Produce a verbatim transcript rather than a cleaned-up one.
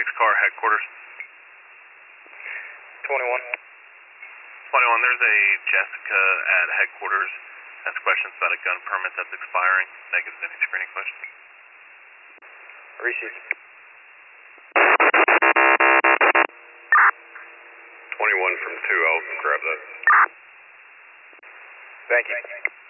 six car headquarters. twenty-one. twenty-one, there's a Jessica at headquarters. That's questions about a gun permit that's expiring. Negative, any screening questions? Received. twenty-one from two, I'll grab that. Thank you.